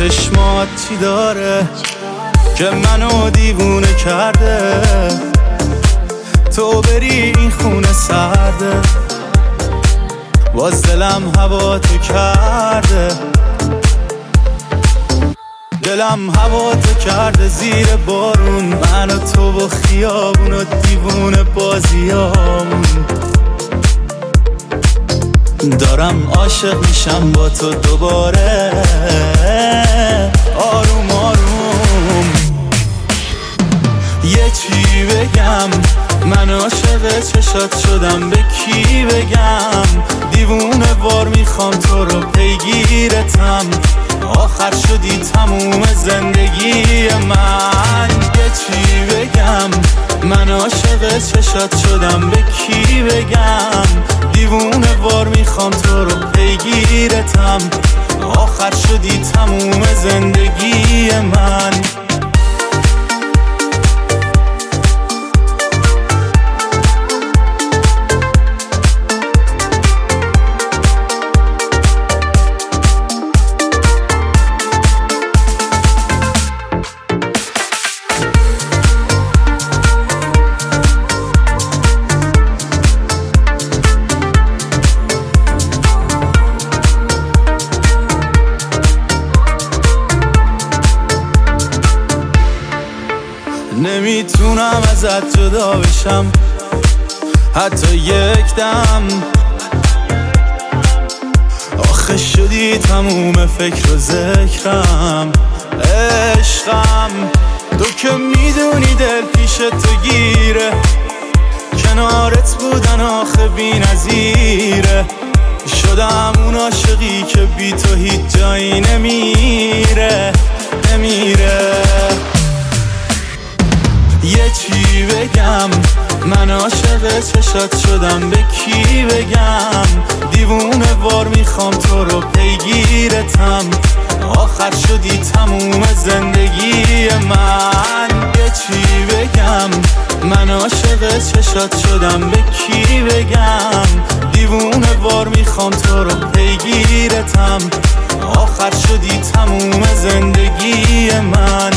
چشمات چی داره که منو دیوونه کرده؟ تو بری این خونه سرده، باز دلم هوا تو کرده، دلم هوا تو کرده زیر بارون، من و تو و خیابون و دیوونه بازیامون. دارم عاشق میشم با تو دوباره، آروم آروم. یه چی بگم، من عاشق چشات شدم، به کی بگم؟ دیوونه وار میخوام تو رو پیگیرتم، آخر شدی تموم زندگی من. یه چی بگم، من عاشق چشات شدم، به کی بگم؟ دیوونه وار میخوام تو رو پیگیرتم، آخر شدی تموم زندگی من. نمیتونم ازت جدا بشم حتی یک دم، آخه شدی تموم فکر و ذکرم. عشقم تو که میدونی دل پیش تو گیره، کنارت بودن آخه بی نظیره. شدم اون عاشقی که بی تو هیچ جایی نمیره. یه چی بگم، من عاشق چشات شدم، به کی بگم؟ دیوونه وار میخوام تو رو پیگیرتم، آخر شدی تموم زندگی من. یه چی بگم، من عاشق چشات شدم، به کی بگم؟ دیوونه وار میخوام تو رو پیگیرتم، آخر شدی تموم زندگی من.